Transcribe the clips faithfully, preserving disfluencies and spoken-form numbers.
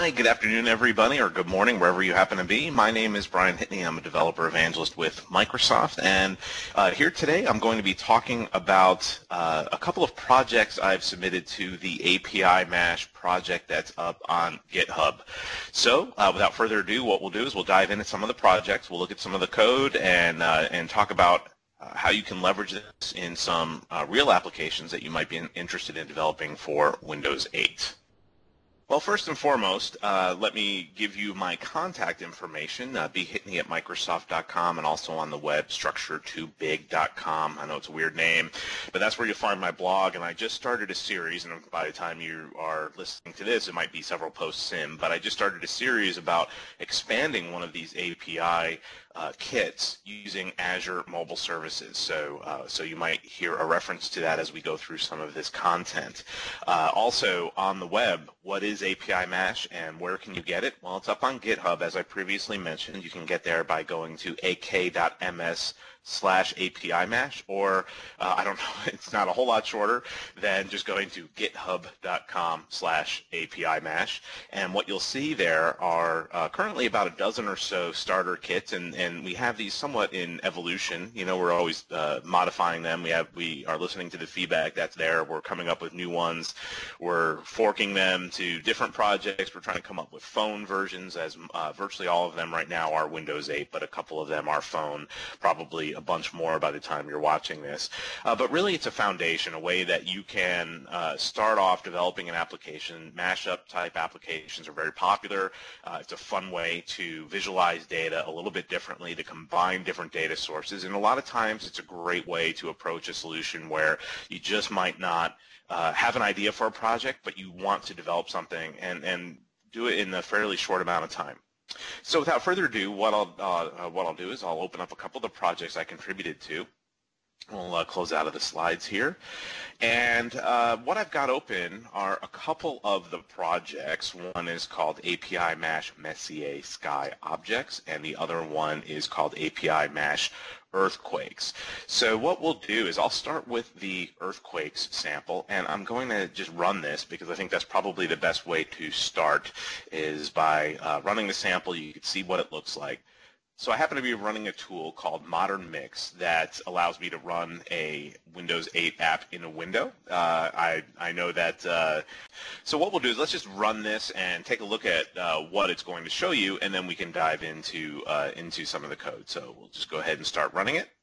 Hi, good afternoon, everybody, or good morning, wherever you happen to be. My name is Brian Hitney. I'm a developer evangelist with Microsoft, and uh, here today I'm going to be talking about uh, a couple of projects I've submitted to the A P I Mash project that's up on GitHub. So, uh, without further ado, what we'll do is we'll dive into some of the projects, we'll look at some of the code, and uh, and talk about uh, how you can leverage this in some uh, real applications that you might be in, interested in developing for Windows eight. Well, first and foremost, uh, let me give you my contact information, uh, b hitney at microsoft dot com, and also on the web, structure two big dot com. I know it's a weird name, but that's where you'll find my blog, and I just started a series, and by the time you are listening to this, it might be several posts in, but I just started a series about expanding one of these A P I uh, kits using Azure Mobile Services. So, uh, so you might hear a reference to that as we go through some of this content. Uh, also, on the web, what is A P I Mash and where can you get it? Well, it's up on GitHub, as I previously mentioned. You can get there by going to a k dot m s slash A P I Mash, or uh, I don't know, it's not a whole lot shorter than just going to github dot com slash A P I Mash. And what you'll see there are uh, currently about a dozen or so starter kits, and, and we have these somewhat in evolution. You know, we're always uh, modifying them. We have we are listening to the feedback that's there. We're coming up with new ones. We're forking them to different projects. We're trying to come up with phone versions, as uh, virtually all of them right now are Windows eight, but a couple of them are phone, probably a bunch more by the time you're watching this. Uh, but really it's a foundation, a way that you can uh, start off developing an application. Mashup type applications are very popular. Uh, it's a fun way to visualize data a little bit differently, to combine different data sources, and a lot of times it's a great way to approach a solution where you just might not uh, have an idea for a project, but you want to develop something and, and do it in a fairly short amount of time. So without further ado, what I'll, uh, what I'll do is I'll open up a couple of the projects I contributed to. We'll uh, close out of the slides here. And uh, what I've got open are a couple of the projects. One is called A P I Mash Messier Sky Objects, and the other one is called A P I Mash Earthquakes. So what we'll do is I'll start with the earthquakes sample, and I'm going to just run this because I think that's probably the best way to start, is by uh, running the sample. You can see what it looks like. So I happen to be running a tool called Modern Mix that allows me to run a Windows eight app in a window. Uh, I, I know that, uh, so what we'll do is let's just run this and take a look at uh, what it's going to show you, and then we can dive into, uh, into some of the code. So we'll just go ahead and start running it.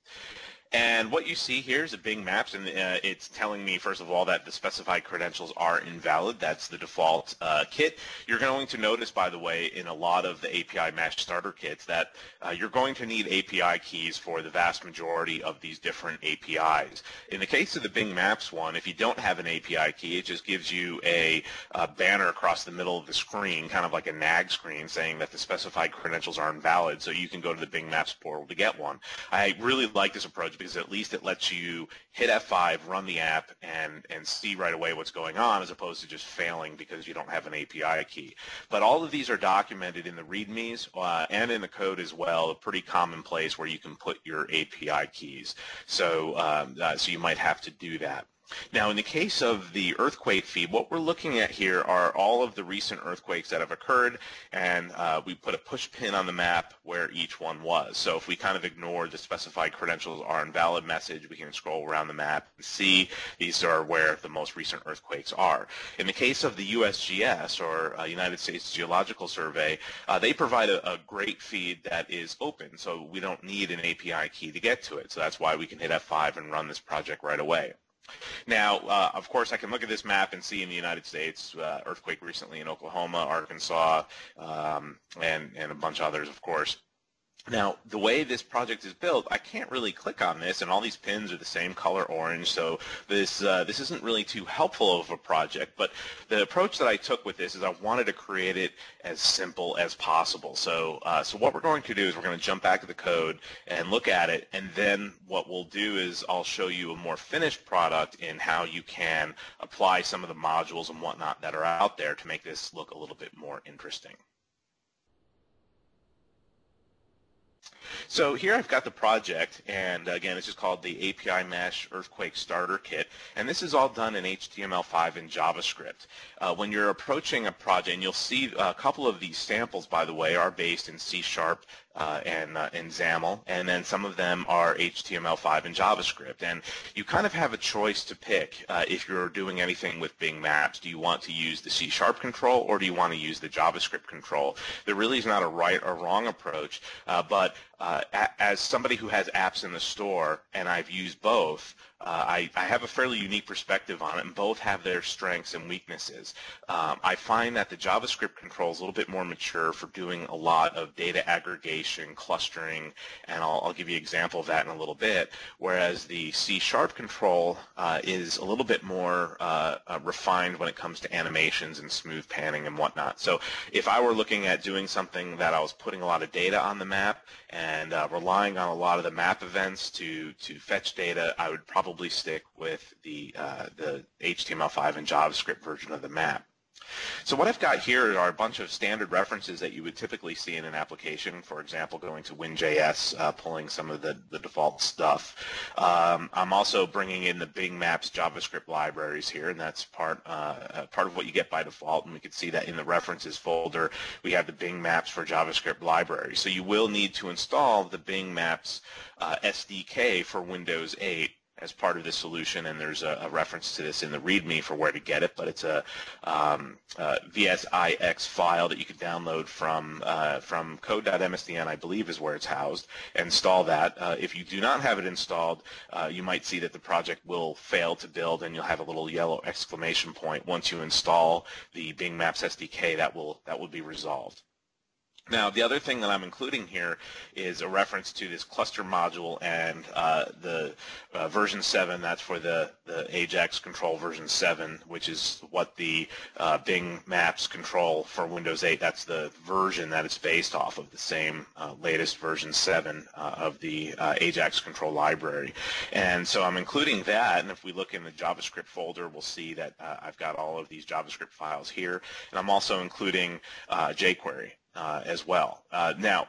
And what you see here is a Bing Maps, and uh, it's telling me, first of all, that the specified credentials are invalid. That's the default uh, kit. You're going to notice, by the way, in a lot of the A P I Mash starter kits that uh, you're going to need A P I keys for the vast majority of these different A P Is. In the case of the Bing Maps one, if you don't have an A P I key, it just gives you a, a banner across the middle of the screen, kind of like a nag screen, saying that the specified credentials are invalid, so you can go to the Bing Maps portal to get one. I really like this approach, because at least it lets you hit F five, run the app, and, and see right away what's going on, as opposed to just failing because you don't have an A P I key. But all of these are documented in the READMEs uh, and in the code as well, a pretty common place where you can put your A P I keys. So, um, uh, so you might have to do that. Now, in the case of the earthquake feed, what we're looking at here are all of the recent earthquakes that have occurred, and uh, we put a push pin on the map where each one was. So if we kind of ignore the specified credentials are invalid message, we can scroll around the map and see these are where the most recent earthquakes are. In the case of the U S G S, or uh, United States Geological Survey, uh, they provide a, a great feed that is open, so we don't need an A P I key to get to it. So that's why we can hit F five and run this project right away. Now, uh, of course, I can look at this map and see in the United States, uh, earthquake recently in Oklahoma, Arkansas, um, and, and a bunch of others, of course. Now, the way this project is built, I can't really click on this, and all these pins are the same color orange, so this uh, this isn't really too helpful of a project. But the approach that I took with this is I wanted to create it as simple as possible. So, uh, so what we're going to do is we're going to jump back to the code and look at it, and then what we'll do is I'll show you a more finished product in how you can apply some of the modules and whatnot that are out there to make this look a little bit more interesting. So here I've got the project, and again, it's just called the A P I Mesh Earthquake Starter Kit, and this is all done in H T M L five and JavaScript. Uh, when you're approaching a project, and you'll see a couple of these samples, by the way, are based in C Sharp uh, and uh, in XAML, and then some of them are H T M L five and JavaScript. And you kind of have a choice to pick uh, if you're doing anything with Bing Maps. Do you want to use the C Sharp control, or do you want to use the JavaScript control? There really is not a right or wrong approach, uh, but uh, a as somebody who has apps in the store, and I've used both, Uh, I, I have a fairly unique perspective on it, and both have their strengths and weaknesses. Um, I find that the JavaScript control is a little bit more mature for doing a lot of data aggregation, clustering, and I'll, I'll give you an example of that in a little bit, whereas the C Sharp control uh, is a little bit more uh, uh, refined when it comes to animations and smooth panning and whatnot. So if I were looking at doing something that I was putting a lot of data on the map and uh, relying on a lot of the map events to, to fetch data, I would probably Probably stick with the uh, the H T M L five and JavaScript version of the map. So what I've got here are a bunch of standard references that you would typically see in an application. For example, going to WinJS, uh, pulling some of the, the default stuff. Um, I'm also bringing in the Bing Maps JavaScript libraries here, and that's part uh, part of what you get by default. And we can see that in the references folder, we have the Bing Maps for JavaScript library. So you will need to install the Bing Maps uh, S D K for Windows eight as part of this solution, and there's a, a reference to this in the README for where to get it, but it's a, um, a V S I X file that you can download from uh, from code dot M S D N, I believe is where it's housed. Install that. Uh, if you do not have it installed, uh, you might see that the project will fail to build, and you'll have a little yellow exclamation point. Once you install the Bing Maps S D K, that will that will be resolved. Now, the other thing that I'm including here is a reference to this cluster module and uh, the uh, version seven. That's for the, the Ajax control version seven, which is what the uh, Bing Maps control for Windows eight. That's the version that it's based off of, the same uh, latest version seven uh, of the uh, Ajax control library. And so I'm including that, and if we look in the JavaScript folder, we'll see that uh, I've got all of these JavaScript files here, and I'm also including uh, jQuery. Uh, as well. Uh, now,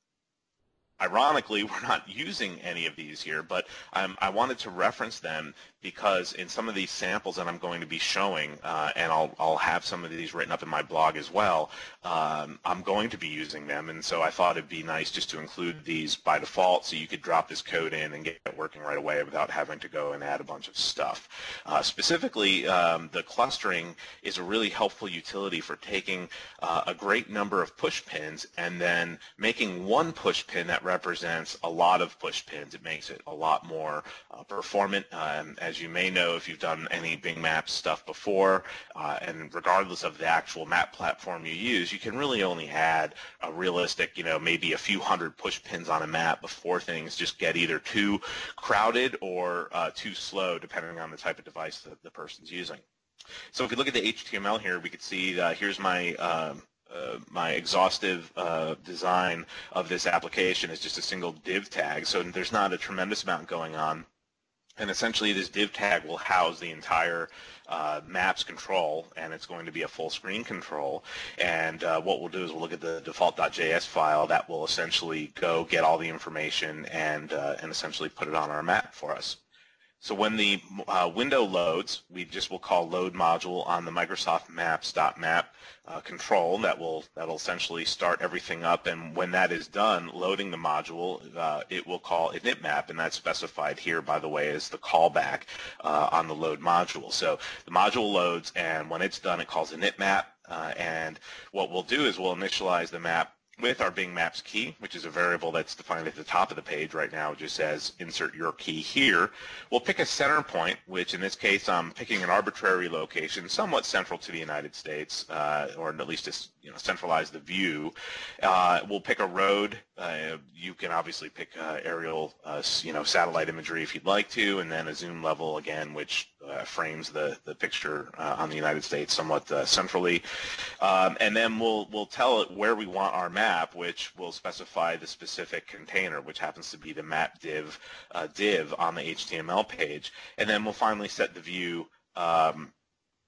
ironically, we're not using any of these here, but um, I wanted to reference them because in some of these samples that I'm going to be showing, uh, and I'll, I'll have some of these written up in my blog as well, um, I'm going to be using them, and so I thought it'd be nice just to include these by default so you could drop this code in and get it working right away without having to go and add a bunch of stuff. Uh, specifically, um, the clustering is a really helpful utility for taking uh, a great number of push pins and then making one push pin that represents a lot of push pins. It makes it a lot more uh, performant. Um, as you may know, if you've done any Bing Maps stuff before, uh, and regardless of the actual map platform you use, you can really only add a realistic, you know, maybe a few hundred push pins on a map before things just get either too crowded or uh, too slow, depending on the type of device that the person's using. So if we look at the H T M L here, we could see uh, here's my um, Uh, my exhaustive uh, design of this application is just a single div tag, so there's not a tremendous amount going on. And essentially this div tag will house the entire uh, maps control, and it's going to be a full screen control. And uh, what we'll do is we'll look at the default dot J S file that will essentially go get all the information and, uh, and essentially put it on our map for us. So when the uh, window loads, we just will call load module on the Microsoft Maps.map uh, control. That will that'll essentially start everything up, and when that is done, loading the module, uh, it will call initmap, and that's specified here, by the way, as the callback uh, on the load module. So the module loads, and when it's done, it calls initmap, uh, and what we'll do is we'll initialize the map with our Bing Maps key, which is a variable that's defined at the top of the page right now. It just says insert your key here. We'll pick a center point, which in this case I'm picking an arbitrary location, somewhat central to the United States, uh, or at least to you know, centralize the view. Uh, we'll pick a road. Uh, you can obviously pick uh, aerial, uh, you know, satellite imagery if you'd like to, and then a zoom level again, which uh, frames the the picture uh, on the United States somewhat uh, centrally. Um, and then we'll we'll tell it where we want our map, which will specify the specific container, which happens to be the map div uh, div on the H T M L page. And then we'll finally set the view. Um,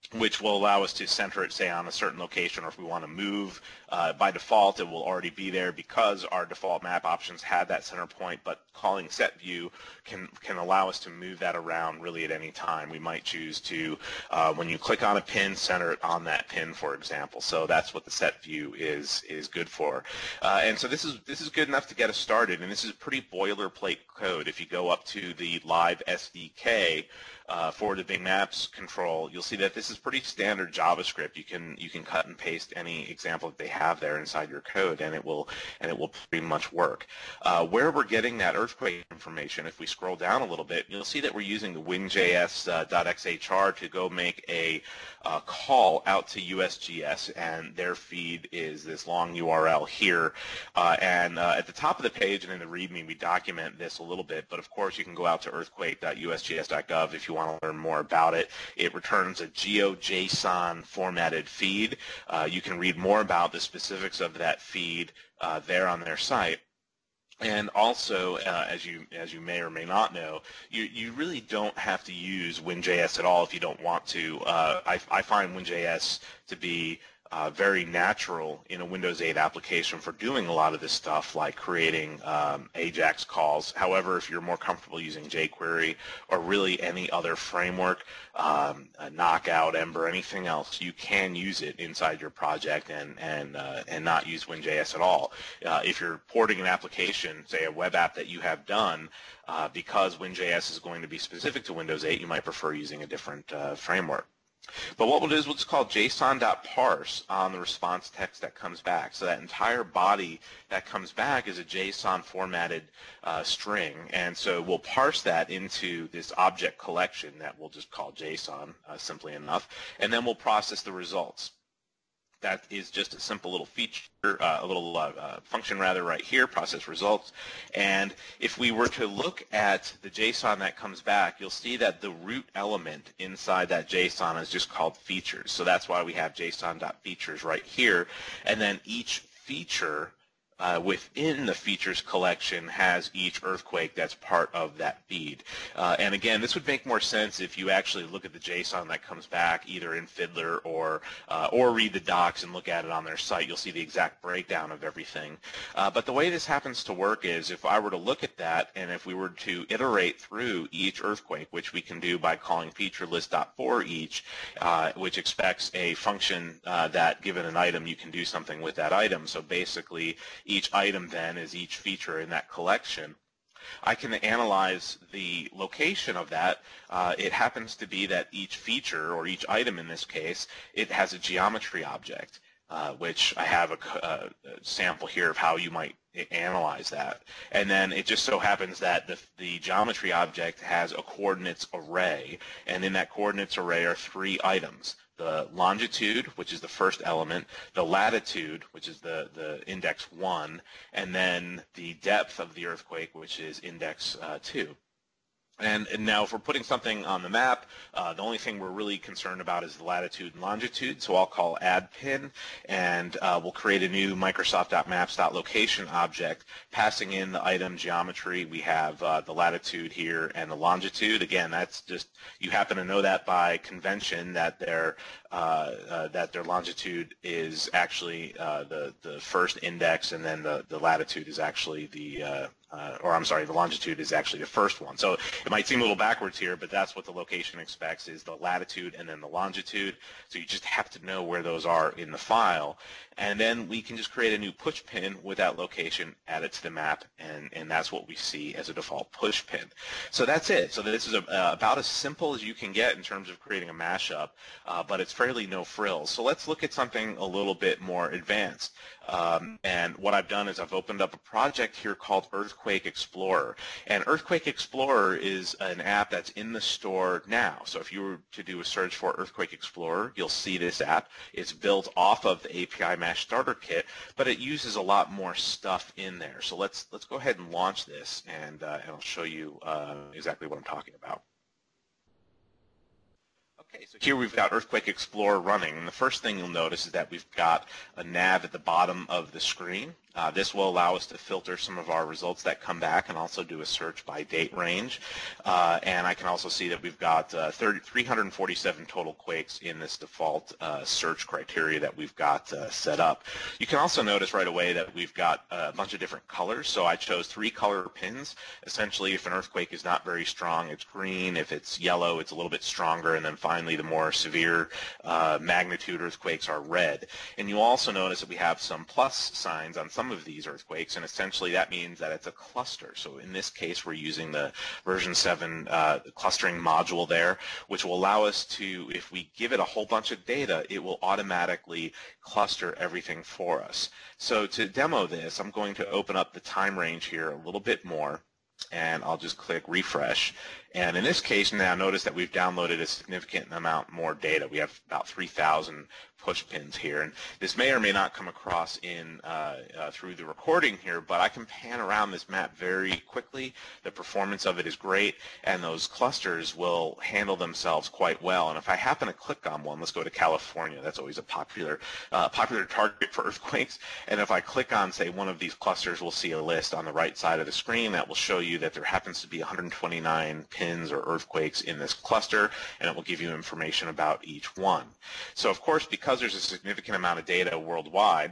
which will allow us to center it, say, on a certain location, or if we want to move, uh, by default, it will already be there because our default map options had that center point, but calling set view can, can allow us to move that around really at any time. We might choose to, uh, when you click on a pin, center it on that pin, for example. So that's what the set view is, is good for. Uh, and so this is, this is good enough to get us started, and this is pretty boilerplate code. If you go up to the live S D K, Uh, for the Bing Maps control, you'll see that this is pretty standard JavaScript. You can you can cut and paste any example that they have there inside your code, and it will and it will pretty much work. Uh, where we're getting that earthquake information, if we scroll down a little bit, you'll see that we're using the WinJS.xhr to go make a uh, call out to U S G S, and their feed is this long U R L here. Uh, and uh, at the top of the page and in the README, we document this a little bit, but of course you can go out to earthquake dot U S G S dot gov if you want to learn more about it. It returns a GeoJSON formatted feed. Uh, you can read more about the specifics of that feed uh, there on their site. And also, uh, as you as you may or may not know, you you really don't have to use WinJS at all if you don't want to. Uh, I, I find WinJS to be Uh, very natural in a Windows eight application for doing a lot of this stuff, like creating um, AJAX calls. However, if you're more comfortable using jQuery or really any other framework, um, Knockout, Ember, anything else, you can use it inside your project and and uh, and not use WinJS at all. Uh, if you're porting an application, say a web app that you have done, uh, because WinJS is going to be specific to Windows eight, you might prefer using a different uh, framework. But what we'll do is we'll just call JSON.parse on the response text that comes back. So that entire body that comes back is a JSON formatted uh, string. And so we'll parse that into this object collection that we'll just call JSON, uh, simply enough. And then we'll process the results. That is just a simple little feature, uh, a little uh, uh, function rather right here, process results. And if we were to look at the JSON that comes back, you'll see that the root element inside that JSON is just called features. So that's why we have JSON.features right here. And then each feature Uh, within the features collection has each earthquake that's part of that feed. Uh, and again, this would make more sense if you actually look at the JSON that comes back either in Fiddler or uh, or read the docs and look at it on their site. You'll see the exact breakdown of everything. Uh, but the way this happens to work is if I were to look at that and if we were to iterate through each earthquake, which we can do by calling featurelist.forEach, uh, which expects a function uh, that given an item you can do something with that item. So basically each item then is each feature in that collection. I can analyze the location of that. Uh, it happens to be that each feature, or each item in this case, it has a geometry object, uh, which I have a, a sample here of how you might analyze that. And then it just so happens that the, the geometry object has a coordinates array, and in that coordinates array are three items. The longitude, which is the first element, the latitude, which is the, the index one, and then the depth of the earthquake, which is index uh, two. And, and now if we're putting something on the map, uh, the only thing we're really concerned about is the latitude and longitude, so I'll call add pin, and uh, we'll create a new Microsoft.maps.location object, passing in the item geometry. We have uh, the latitude here and the longitude. Again, that's just, you happen to know that by convention that their, uh, uh, that their longitude is actually uh, the, the first index, and then the, the latitude is actually the, uh, Uh, or I'm sorry, the longitude is actually the first one. So it might seem a little backwards here, but that's what the location expects, is the latitude and then the longitude. So you just have to know where those are in the file. And then we can just create a new push pin with that location, add it to the map, and, and that's what we see as a default push pin. So that's it. So this is a, uh, about as simple as you can get in terms of creating a mashup, uh, but it's fairly no frills. So let's look at something a little bit more advanced. Um, and what I've done is I've opened up a project here called Earthquake Explorer. And Earthquake Explorer is an app that's in the store now. So if you were to do a search for Earthquake Explorer, you'll see this app. It's built off of the A P I Mesh Starter Kit, but it uses a lot more stuff in there. So let's let's go ahead and launch this, and, uh, and I'll show you uh, exactly what I'm talking about. Okay, so here we've got Earthquake Explorer running, and the first thing you'll notice is that we've got a nav at the bottom of the screen. Uh, this will allow us to filter some of our results that come back and also do a search by date range. Uh, and I can also see that we've got uh, three hundred forty-seven total quakes in this default uh, search criteria that we've got uh, set up. You can also notice right away that we've got a bunch of different colors. So I chose three color pins. Essentially, if an earthquake is not very strong, it's green. If it's yellow, it's a little bit stronger. And then finally, the more severe uh, magnitude earthquakes are red. And you also notice that we have some plus signs on some of these earthquakes, and essentially that means that it's a cluster. So in this case, we're using the version seven uh, clustering module there, which will allow us to, if we give it a whole bunch of data, it will automatically cluster everything for us. So to demo this, I'm going to open up the time range here a little bit more, and I'll just click refresh. And in this case now, notice that we've downloaded a significant amount more data. We have about three thousand push pins here, and this may or may not come across in uh, uh, through the recording here, but I can pan around this map very quickly. The performance of it is great, and those clusters will handle themselves quite well. And if I happen to click on one, let's go to California. That's always a popular uh, popular target for earthquakes. And if I click on, say, one of these clusters, we'll see a list on the right side of the screen that will show you that there happens to be one hundred twenty-nine pins or earthquakes in this cluster, and it will give you information about each one. So of course, because there's a significant amount of data worldwide,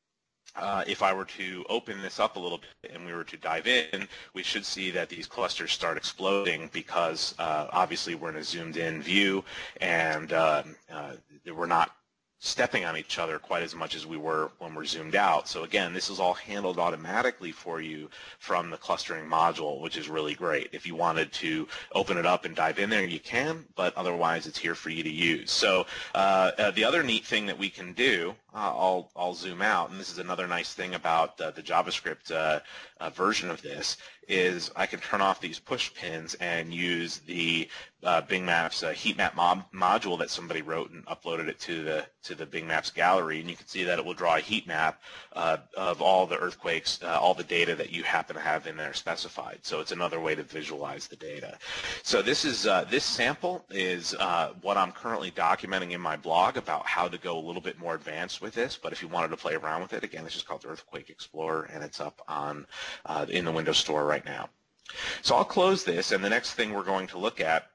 Uh, if I were to open this up a little bit and we were to dive in, we should see that these clusters start exploding because uh, obviously we're in a zoomed in view, and uh, uh, we're not stepping on each other quite as much as we were when we're zoomed out. So again, this is all handled automatically for you from the clustering module, which is really great. If you wanted to open it up and dive in there, you can, but otherwise it's here for you to use. So uh, uh, the other neat thing that we can do, uh, I'll, I'll zoom out, and this is another nice thing about uh, the JavaScript uh, uh, version of this, is I can turn off these push pins and use the uh, Bing Maps uh, heat map mod module that somebody wrote and uploaded it to the to the Bing Maps gallery, and you can see that it will draw a heat map uh, of all the earthquakes, uh, all the data that you happen to have in there specified. So it's another way to visualize the data. So this is uh, this sample is uh, what I'm currently documenting in my blog about how to go a little bit more advanced with this. But if you wanted to play around with it, again, it's just called Earthquake Explorer, and it's up on uh, in the Windows Store right now. So I'll close this, and the next thing we're going to look at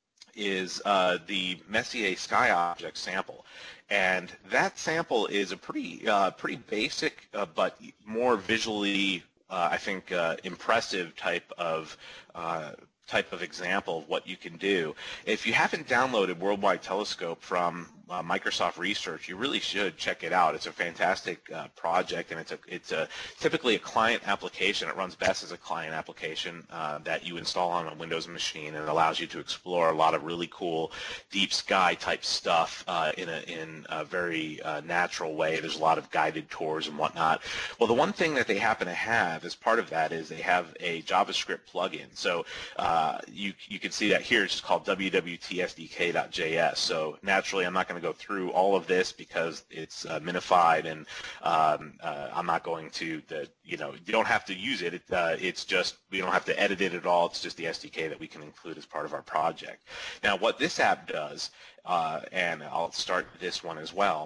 is uh, the Messier sky object sample. And that sample is a pretty uh, pretty basic uh, but more visually, uh, I think, uh, impressive type of uh, type of example of what you can do. If you haven't downloaded Worldwide Telescope from uh, Microsoft Research, you really should check it out. It's a fantastic uh, project, and it's a it's a typically a client application. It runs best as a client application uh, that you install on a Windows machine, and it allows you to explore a lot of really cool deep sky type stuff uh, in a in a very uh, natural way. There's a lot of guided tours and whatnot. Well, the one thing that they happen to have as part of that is they have a JavaScript plugin. So uh, you you can see that here. It's just called w w t s d k dot j s. So naturally, I'm not going to go through all of this because it's uh, minified, and um, uh, I'm not going to the you know you don't have to use it. it uh, it's just we don't have to edit it at all. It's just the S D K that we can include as part of our project. Now, what this app does, uh, and I'll start this one as well,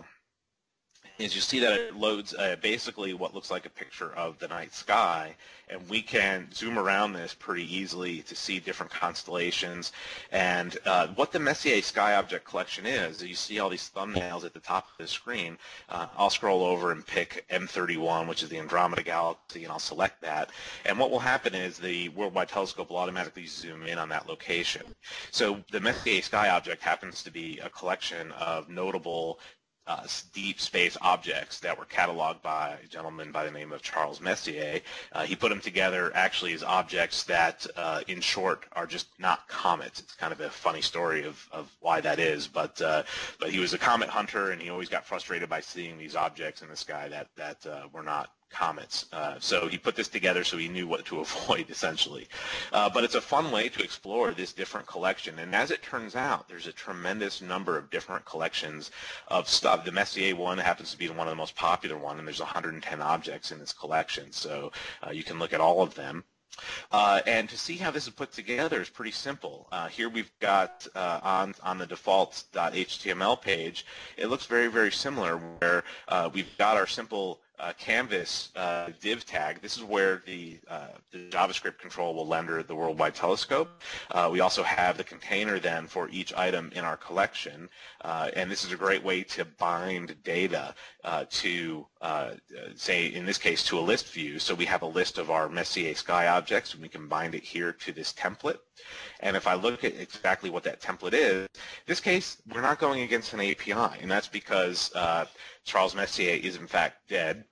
is you see that it loads uh, basically what looks like a picture of the night sky, and we can zoom around this pretty easily to see different constellations. And uh, what the Messier Sky Object Collection is, you see all these thumbnails at the top of the screen. Uh, I'll scroll over and pick M thirty-one, which is the Andromeda Galaxy, and I'll select that. And what will happen is the Worldwide Telescope will automatically zoom in on that location. So the Messier Sky Object happens to be a collection of notable Uh, deep space objects that were cataloged by a gentleman by the name of Charles Messier. Uh, he put them together actually as objects that, uh, in short, are just not comets. It's kind of a funny story of, of why that is, but uh, but he was a comet hunter, and he always got frustrated by seeing these objects in the sky that that uh, were not comets. Uh, so he put this together so he knew what to avoid, essentially. Uh, but it's a fun way to explore this different collection. And as it turns out, there's a tremendous number of different collections of stuff. The Messier one happens to be one of the most popular one, and there's one hundred ten objects in this collection. So uh, you can look at all of them. Uh, and to see how this is put together is pretty simple. Uh, here we've got uh, on, on the default .html page, it looks very, very similar, where uh, we've got our simple uh, canvas uh, div tag. This is where the, uh, the JavaScript control will render the Worldwide Telescope. Uh, we also have the container then for each item in our collection, uh, and this is a great way to bind data uh, to, uh, say, in this case, to a list view. So we have a list of our Messier sky objects, and we can bind it here to this template. And if I look at exactly what that template is, in this case, we're not going against an A P I, and that's because uh, Charles Messier is in fact dead.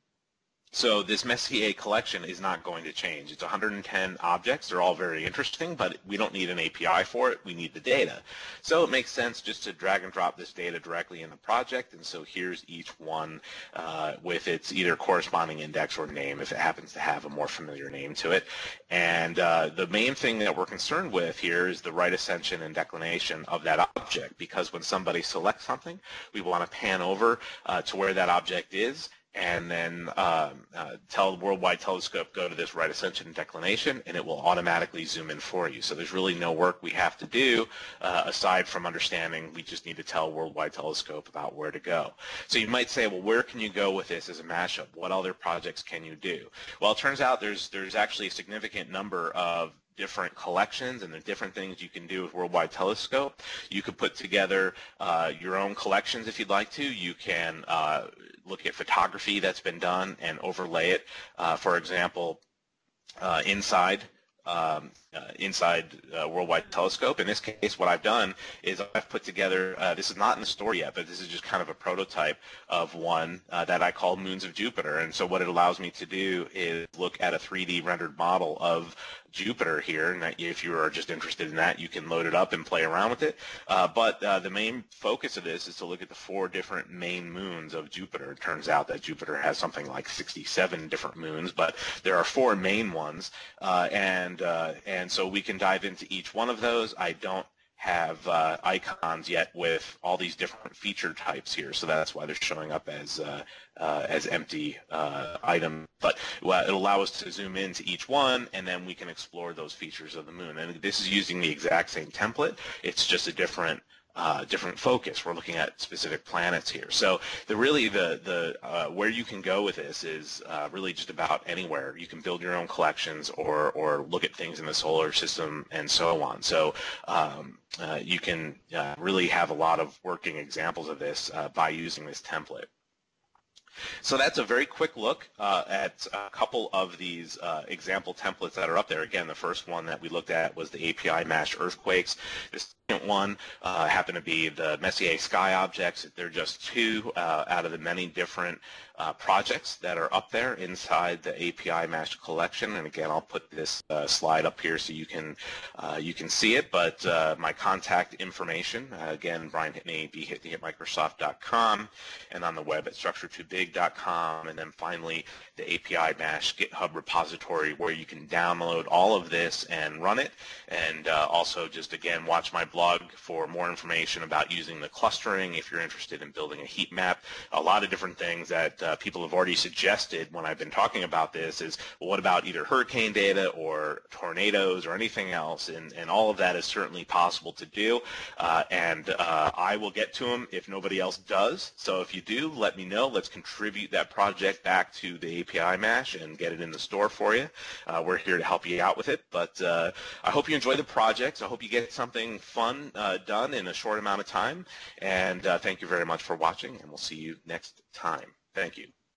So this Messier collection is not going to change. It's one hundred ten objects. They're all very interesting, but we don't need an A P I for it. We need the data. So it makes sense just to drag and drop this data directly in the project. And so here's each one uh, with its either corresponding index or name, if it happens to have a more familiar name to it. And uh, the main thing that we're concerned with here is the right ascension and declination of that object, because when somebody selects something, we want to pan over uh, to where that object is, and then uh, uh, tell the Worldwide Telescope, go to this right ascension and declination, and it will automatically zoom in for you. So there's really no work we have to do uh, aside from understanding we just need to tell Worldwide Telescope about where to go. So you might say, well, where can you go with this as a mashup? What other projects can you do? Well, it turns out there's, there's actually a significant number of different collections, and the different things you can do with Worldwide Telescope. You could put together uh, your own collections if you'd like to. You can uh, look at photography that's been done and overlay it, uh, for example, uh, inside Um, uh, inside uh, Worldwide Telescope. In this case, what I've done is I've put together, uh, this is not in the store yet, but this is just kind of a prototype of one uh, that I call Moons of Jupiter. And so what it allows me to do is look at a three D rendered model of Jupiter here, and that if you are just interested in that, you can load it up and play around with it. Uh, but uh, the main focus of this is to look at the four different main moons of Jupiter. It turns out that Jupiter has something like sixty-seven different moons, but there are four main ones, uh, and uh, and so we can dive into each one of those. I don't have uh, icons yet with all these different feature types here, so that's why they're showing up as uh, uh, as empty uh, items. But well, it'll allow us to zoom into each one, and then we can explore those features of the moon. And this is using the exact same template. It's just a different Uh, different focus. We're looking at specific planets here. So the really the the uh, where you can go with this is uh, really just about anywhere. You can build your own collections or or look at things in the solar system and so on. So um, uh, you can uh, really have a lot of working examples of this uh, by using this template. So that's a very quick look uh, at a couple of these uh, example templates that are up there. Again, the first one that we looked at was the A P I Mesh Earthquakes. This second one uh, happened to be the Messier sky objects. They're just two uh, out of the many different uh, projects that are up there inside the A P I Mesh collection. And again, I'll put this uh, slide up here so you can uh, you can see it. But uh, my contact information, uh, again, Brian Hitney, b hitney at microsoft dot com, and on the web at structure too big dot com, and then finally the A P I Mesh GitHub repository where you can download all of this and run it, and uh, also just again watch my blog for more information about using the clustering if you're interested in building a heat map. A lot of different things that uh, people have already suggested when I've been talking about this is, well, what about either hurricane data or tornadoes or anything else, and, and all of that is certainly possible to do, uh, and uh, I will get to them if nobody else does. So if you do, let me know. Let's contribute that project back to the A P I Mesh and get it in the store for you. Uh, we're here to help you out with it, but uh, I hope you enjoy the projects. I hope you get something fun uh, done in a short amount of time, and uh, thank you very much for watching, and we'll see you next time. Thank you.